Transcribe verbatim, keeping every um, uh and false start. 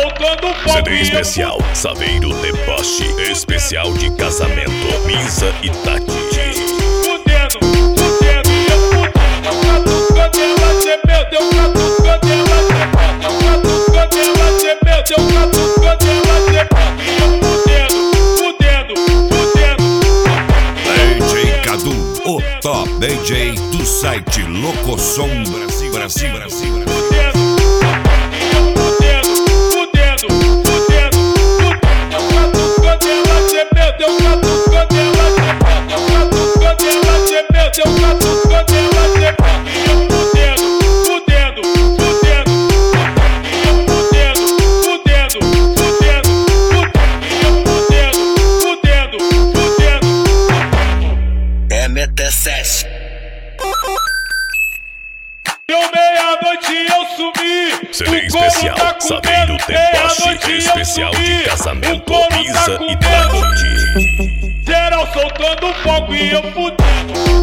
soltando fogo. C D especial, Saveiro Deboche. Especial de casamento, Misa e Tati. Fudendo, fudendo, eu fudendo. Eu catucando ela, gemeu, deu catucando ela, gemeu. Eu catucando ela, gemeu, deu catucando ela, gemeu. E eu fudendo, fudendo, fudendo. D J Cadu, o top D J do site Locosom Brasil, Brasil, Brasil. Deu meia-noite eu sumi. C D especial, tá Saveiro Deboche. Especial de casamento, Misa tá e Tati. Geral soltando fogo e eu fudendo.